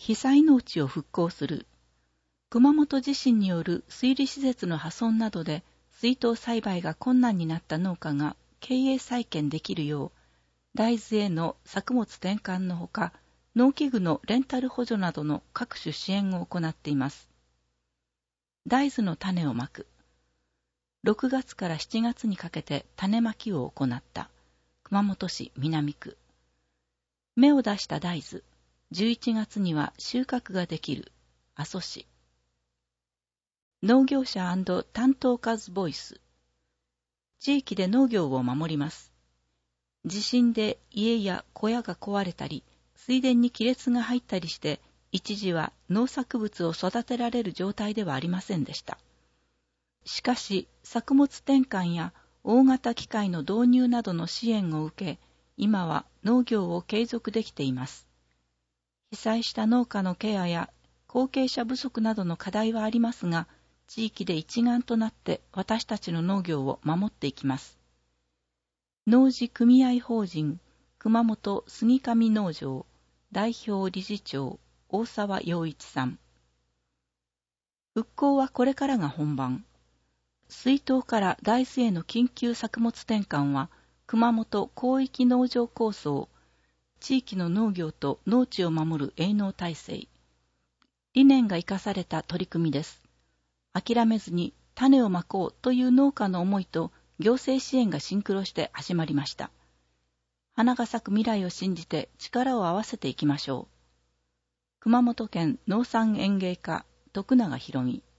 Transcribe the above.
被災農地を復興する。熊本地震による水利施設の破損などで水耕栽培が困難になった農家が経営再建できるよう、大豆への作物転換のほか、農機具のレンタル補助などの各種支援を行っています。大豆の種をまく。6月から7月にかけて種まきを行った。熊本市南区。芽を出した大豆。11月には収穫ができる。阿蘇市。農業者&担当家ズボイス。地域で農業を守ります。地震で家や小屋が壊れたり、水田に亀裂が入ったりして、一時は農作物を育てられる状態ではありませんでした。しかし、作物転換や大型機械の導入などの支援を受け、今は農業を継続できています。被災した農家のケアや後継者不足などの課題はありますが、地域で一丸となって私たちの農業を守っていきます。農事組合法人熊本杉上農場代表理事長大沢洋一さん。復興はこれからが本番。水耕から大豆への緊急作物転換は熊本広域農場構想、地域の農業と農地を守る営農体制、理念が生かされた取り組みです。諦めずに種をまこうという農家の思いと行政支援がシンクロして始まりました。花が咲く未来を信じて力を合わせていきましょう。熊本県農産園芸課徳永博美。